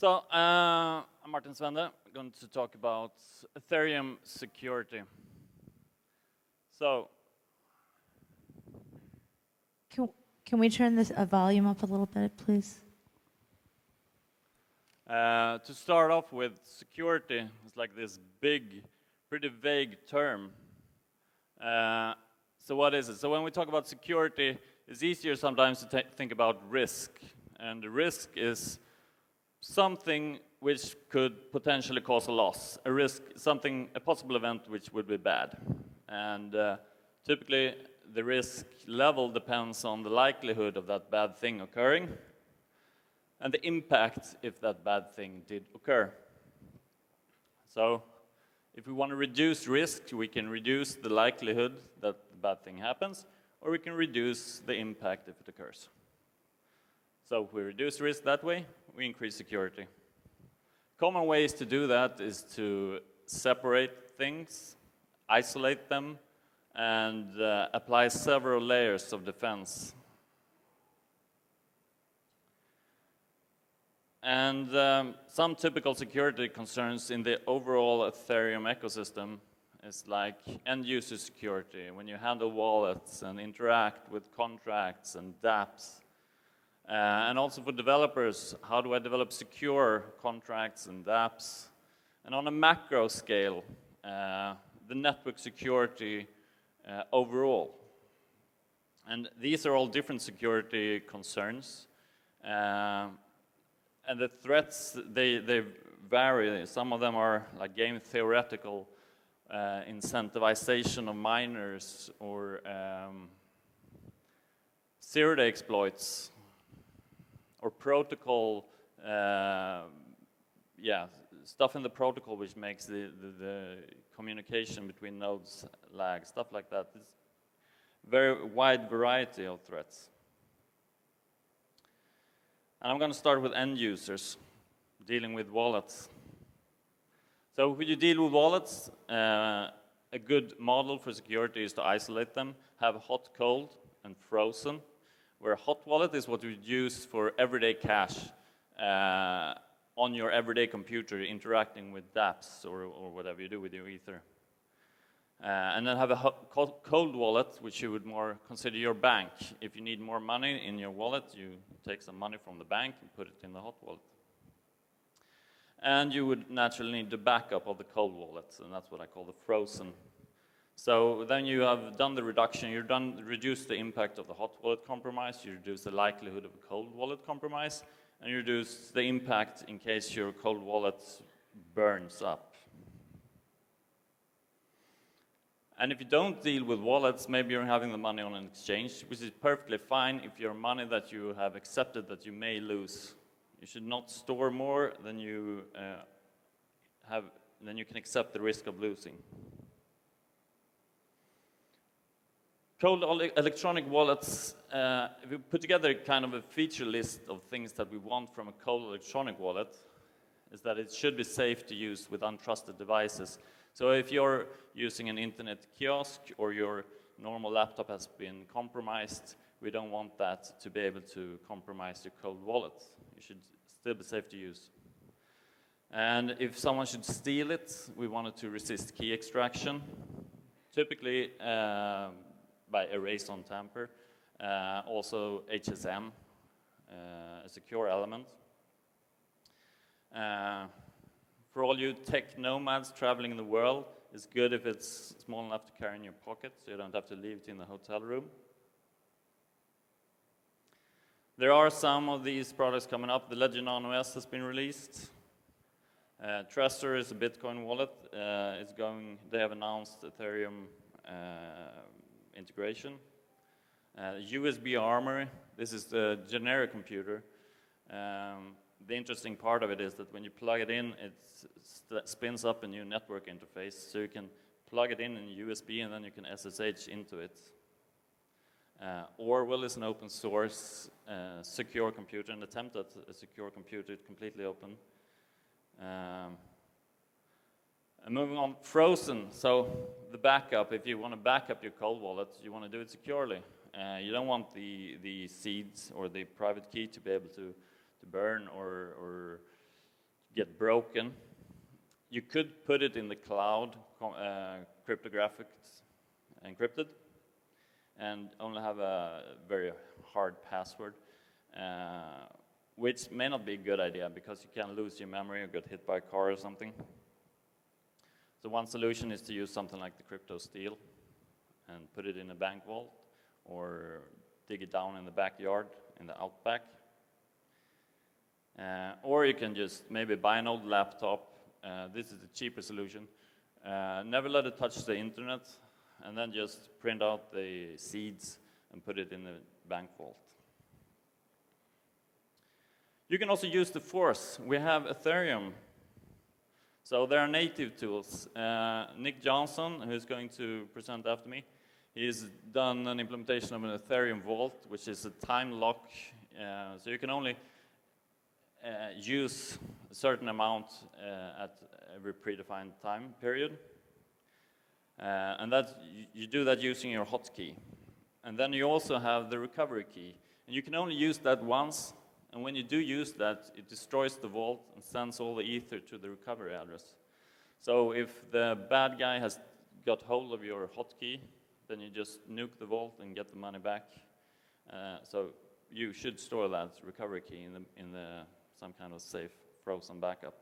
So, I'm Martin Svende. I'm going to talk about Ethereum security. So, Can we turn this volume up a little bit, please? to start off with, security is like this big, pretty vague term. So what is it? So when we talk about security, it's easier sometimes to think about risk. And the risk is something which could potentially cause a loss. A risk, a possible event which would be bad. And typically, the risk level depends on the likelihood of that bad thing occurring and the impact if that bad thing did occur. So, if we want to reduce risk, we can reduce the likelihood that the bad thing happens, or we can reduce the impact if it occurs. So, if we reduce risk that way, we increase security. Common ways to do that is to separate things, isolate them, and apply several layers of defense. And some typical security concerns in the overall Ethereum ecosystem is like end-user security, when you handle wallets and interact with contracts and dApps. And also for developers, how do I develop secure contracts and dApps? And on a macro scale, the network security overall. And these are all different security concerns. And the threats, they vary. Some of them are like game theoretical, incentivization of miners, or zero-day exploits, or protocol, stuff in the protocol which makes the communication between nodes lag, stuff like that. It's a very wide variety of threats. And I'm going to start with end users, dealing with wallets. So when you deal with wallets, a good model for security is to isolate them, have hot, cold, and frozen, where a hot wallet is what you use for everyday cash on your everyday computer, interacting with dApps or whatever you do with your Ether. And then have a cold wallet, which you would more consider your bank. If you need more money in your wallet, you take some money from the bank and put it in the hot wallet. And you would naturally need the backup of the cold wallet, and that's what I call the frozen. So then you have done the reduction, reduce the impact of the hot wallet compromise, you reduce the likelihood of a cold wallet compromise, and you reduce the impact in case your cold wallet burns up. And if you don't deal with wallets, maybe you're having the money on an exchange, which is perfectly fine if your money that you have accepted that you may lose. You should not store more than you can accept the risk of losing. Cold electronic wallets, if we put together kind of a feature list of things that we want from a cold electronic wallet, is that it should be safe to use with untrusted devices. So if you're using an internet kiosk or your normal laptop has been compromised, we don't want that to be able to compromise your cold wallet. It should still be safe to use. And if someone should steal it, we want it to resist key extraction, typically by erase on tamper, also HSM, a secure element. For all you tech nomads traveling in the world, it's good if it's small enough to carry in your pocket, so you don't have to leave it in the hotel room. There are some of these products coming up. The Ledger Nano S has been released. Trezor is a Bitcoin wallet. They have announced Ethereum integration. USB Armory, this is the generic computer. The interesting part of it is that when you plug it in, it spins up a new network interface. So you can plug it in USB and then you can SSH into it. Orwell is an open source secure computer, an attempt at a secure computer, completely open. And moving on, frozen. So the backup, if you want to back up your cold wallet, you want to do it securely. You don't want the seeds or the private key to be able to burn or get broken. You could put it in the cloud, cryptographic encrypted, and only have a very hard password, which may not be a good idea because you can lose your memory or get hit by a car or something. So one solution is to use something like the CryptoSteel and put it in a bank vault or dig it down in the backyard, in the outback. Or you can just maybe buy an old laptop. This is a cheaper solution. Never let it touch the internet, and then just print out the seeds and put it in the bank vault. You can also use the Force. We have Ethereum. So there are native tools. Nick Johnson, who's going to present after me, he's done an implementation of an Ethereum vault, which is a time lock. So you can only use a certain amount at every predefined time period. And that you do that using your hotkey. And then you also have the recovery key. And you can only use that once. And when you do use that, it destroys the vault and sends all the ether to the recovery address. So if the bad guy has got hold of your hotkey, then you just nuke the vault and get the money back. So you should store that recovery key in some kind of safe frozen backup.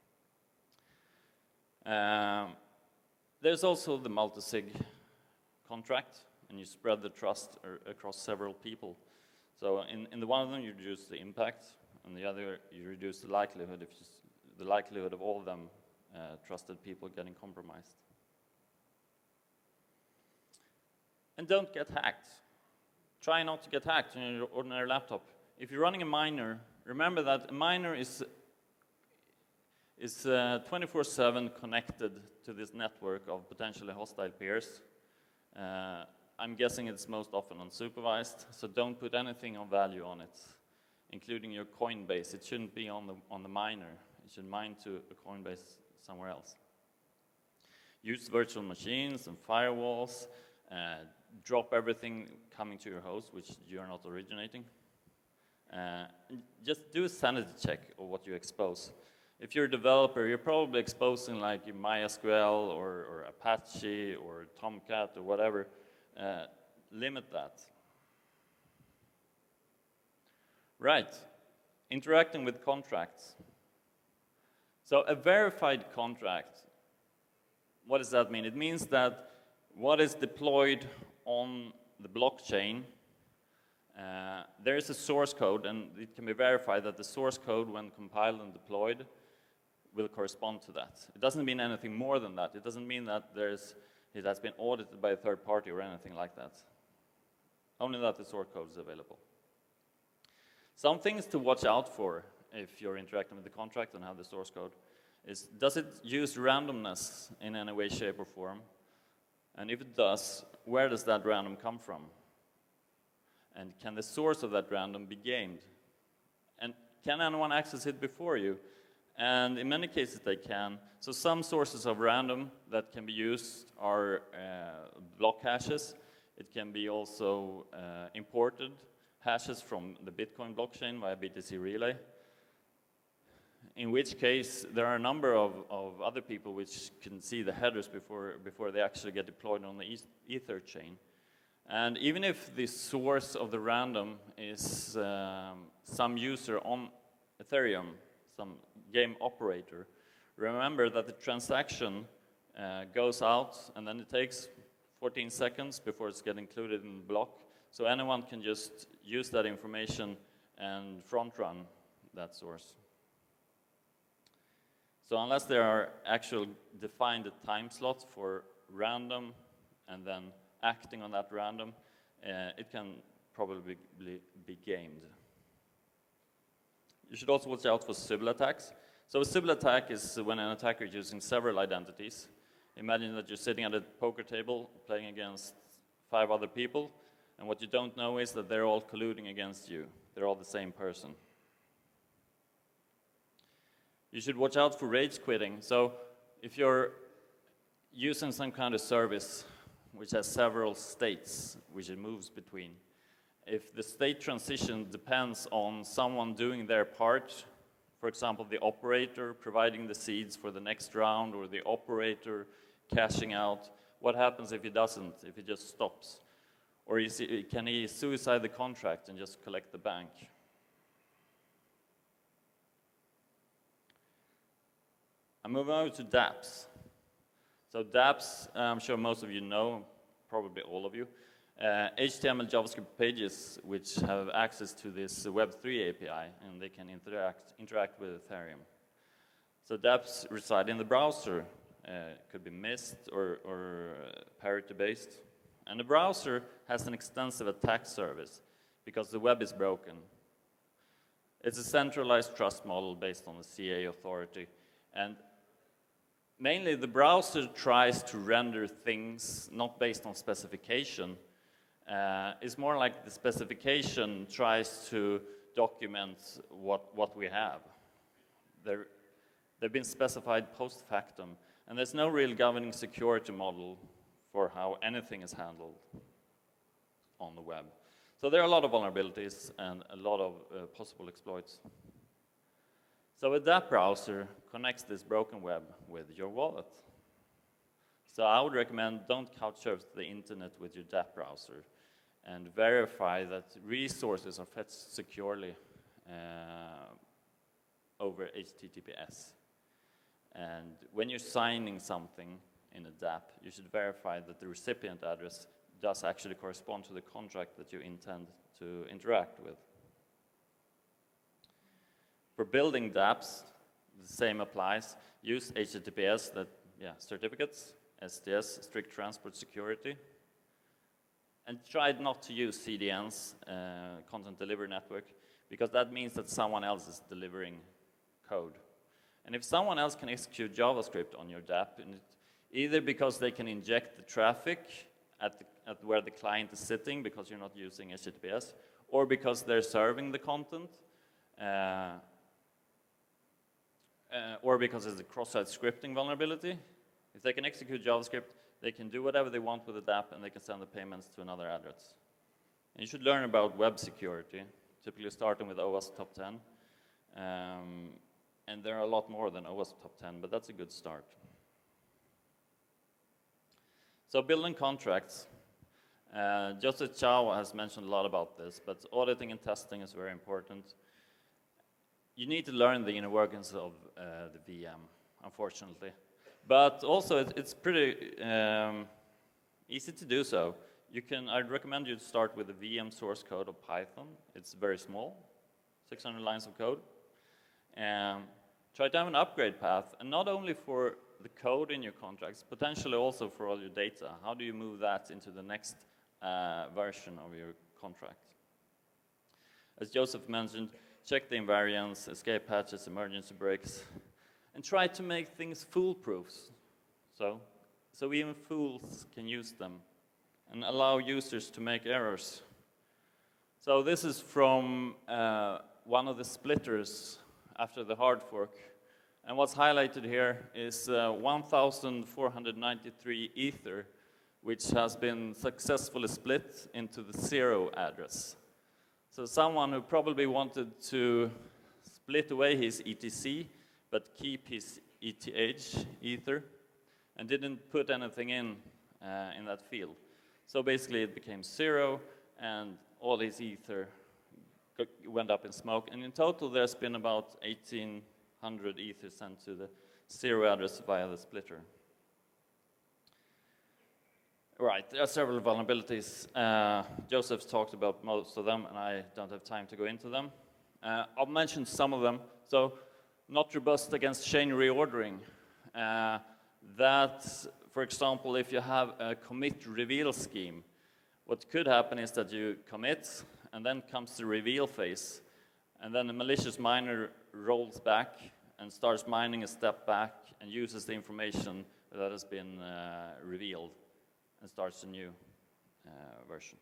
There's also the multi-sig contract, and you spread the trust across several people. So in the one of them, you reduce the impact, and the other, you reduce the likelihood of all of them trusted people getting compromised. And don't get hacked. Try not to get hacked on your ordinary laptop. If you're running a miner, remember that a miner is 24/7 connected to this network of potentially hostile peers. I'm guessing it's most often unsupervised, so don't put anything of value on it, including your Coinbase. It shouldn't be on the miner. It should mine to a Coinbase somewhere else. Use virtual machines and firewalls. Drop everything coming to your host, which you're not originating. Just do a sanity check of what you expose. If you're a developer, you're probably exposing like MySQL or Apache or Tomcat or whatever. Limit that. Right, interacting with contracts. So a verified contract, what does that mean? It means that what is deployed on the blockchain, there is a source code, and it can be verified that the source code, when compiled and deployed, will correspond to that. It doesn't mean anything more than that. It doesn't mean that it has been audited by a third party or anything like that. Only that the source code is available. Some things to watch out for if you're interacting with the contract and have the source code is, does it use randomness in any way, shape, or form? And if it does, where does that random come from? And can the source of that random be gamed? And can anyone access it before you? And in many cases they can. So some sources of random that can be used are block hashes. It can be also imported hashes from the Bitcoin blockchain via BTC Relay. In which case, there are a number of other people which can see the headers before they actually get deployed on the Ether chain. And even if the source of the random is some user on Ethereum, some game operator, remember that the transaction goes out and then it takes 14 seconds before it's get included in the block. So anyone can just use that information and front run that source. So unless there are actual defined time slots for random and then acting on that random, it can probably be gamed. You should also watch out for Sybil attacks. So a Sybil attack is when an attacker is using several identities. Imagine that you're sitting at a poker table playing against 5 other people, and what you don't know is that they're all colluding against you. They're all the same person. You should watch out for rage quitting. So if you're using some kind of service which has several states which it moves between, if the state transition depends on someone doing their part, For example, the operator providing the seeds for the next round, or the operator cashing out. What happens if he doesn't, if he just stops? Or can he suicide the contract and just collect the bank? I'm moving over to dApps. So dApps, I'm sure most of you know, probably all of you, HTML, JavaScript pages which have access to this Web3 API, and they can interact with Ethereum. So dApps reside in the browser. Could be Mist or parity-based. And the browser has an extensive attack service because the web is broken. It's a centralized trust model based on the CA authority. And mainly the browser tries to render things not based on specification. It's more like the specification tries to document what we have. They've been specified post factum. And there's no real governing security model for how anything is handled on the web. So there are a lot of vulnerabilities and a lot of possible exploits. So a dApp browser connects this broken web with your wallet. So I would recommend don't couch surf the internet with your dApp browser, and verify that resources are fetched securely over HTTPS. And when you're signing something in a dApp, you should verify that the recipient address does actually correspond to the contract that you intend to interact with. For building dApps, the same applies. Use HTTPS, certificates, STS, strict transport security. And try not to use CDNs, content delivery network, because that means that someone else is delivering code. And if someone else can execute JavaScript on your dApp, either because they can inject the traffic at where the client is sitting because you're not using HTTPS, or because they're serving the content, or because it's a cross-site scripting vulnerability, if they can execute JavaScript, they can do whatever they want with the dApp, and they can send the payments to another address. And you should learn about web security, typically starting with OWASP Top 10. And there are a lot more than OWASP Top 10, but that's a good start. So building contracts. Joseph Chow has mentioned a lot about this, but auditing and testing is very important. You need to learn the inner workings of the VM, unfortunately. But also, it's pretty easy to do so. I'd recommend you to start with the VM source code of Python. It's very small, 600 lines of code. Try to have an upgrade path, and not only for the code in your contracts, potentially also for all your data. How do you move that into the next version of your contract? As Joseph mentioned, check the invariants, escape hatches, emergency breaks, and try to make things foolproof. So even fools can use them, and allow users to make errors. So this is from one of the splitters after the hard fork. And what's highlighted here is 1,493 Ether, which has been successfully split into the 0 address. So someone who probably wanted to split away his ETC, but keep his ETH, Ether, and didn't put anything in that field. So basically it became 0, and all his Ether went up in smoke. And in total, there's been about 1,800 Ether sent to the 0 address via the splitter. Right, there are several vulnerabilities. Joseph's talked about most of them, and I don't have time to go into them. I'll mention some of them. So, not robust against chain reordering. That, for example, if you have a commit reveal scheme, what could happen is that you commit, and then comes the reveal phase, and then the malicious miner rolls back and starts mining a step back and uses the information that has been revealed and starts a new version.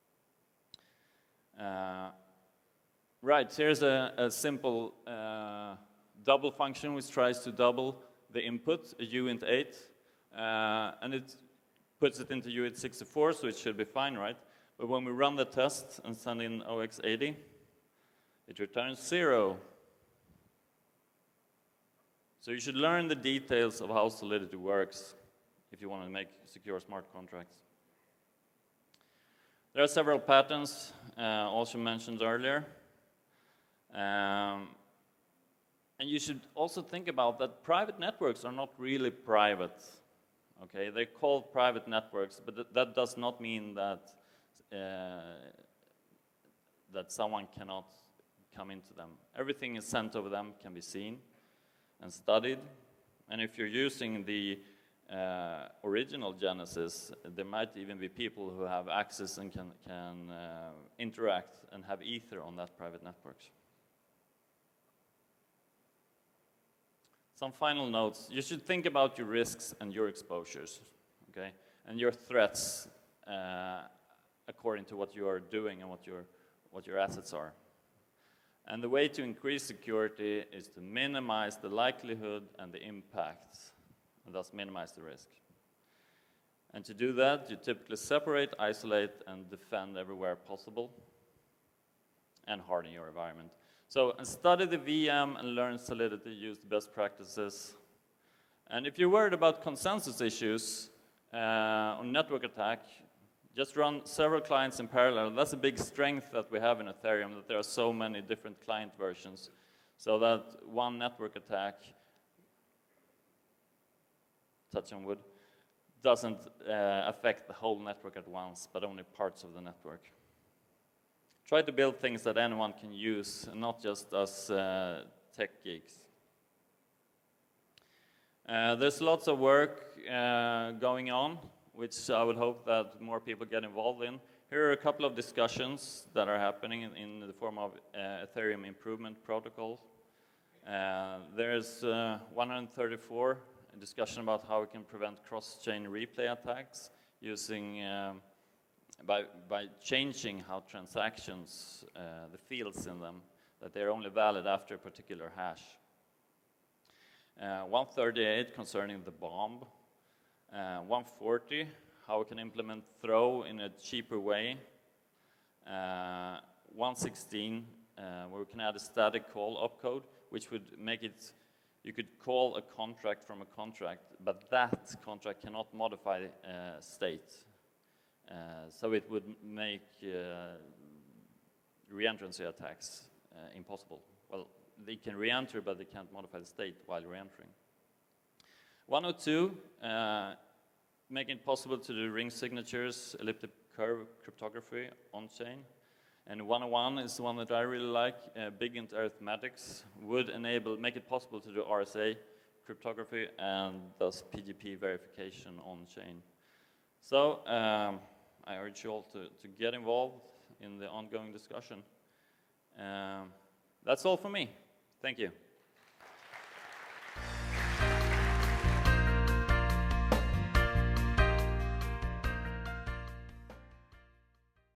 Right, here's a simple double function which tries to double the input, a uint8, and it puts it into uint64, so it should be fine, right? But when we run the test and send in OX80, it returns 0. So you should learn the details of how Solidity works if you want to make secure smart contracts. There are several patterns, also mentioned earlier. And you should also think about that private networks are not really private. Okay, they're called private networks, but that does not mean that that someone cannot come into them. Everything is sent over them, can be seen and studied. And if you're using the original Genesis, there might even be people who have access and can interact and have ether on that private network. Some final notes. You should think about your risks and your exposures, okay? And your threats according to what you are doing and what your assets are. And the way to increase security is to minimize the likelihood and the impact, and thus minimize the risk. And to do that, you typically separate, isolate, and defend everywhere possible, and harden your environment. So study the VM and learn Solidity, use the best practices. And if you're worried about consensus issues on network attack, just run several clients in parallel. That's a big strength that we have in Ethereum, that there are so many different client versions, so that one network attack, touch on wood, doesn't affect the whole network at once, but only parts of the network. Try to build things that anyone can use, and not just us tech geeks. There's lots of work going on, which I would hope that more people get involved in. Here are a couple of discussions that are happening in the form of Ethereum improvement protocols. There's 134, a discussion about how we can prevent cross-chain replay attacks using by changing how transactions, the fields in them, that they're only valid after a particular hash. 138 concerning the bomb. 140, how we can implement throw in a cheaper way. 116, where we can add a static call opcode, which would make it, you could call a contract from a contract, but that contract cannot modify state. So it would make re-entrancy attacks impossible. Well, they can re-enter, but they can't modify the state while re-entering. 102, making it possible to do ring signatures, elliptic curve cryptography on-chain. And 101 is the one that I really like, big into arithmetics, would make it possible to do RSA cryptography and thus PGP verification on-chain. So I urge you all to get involved in the ongoing discussion. That's all for me. Thank you.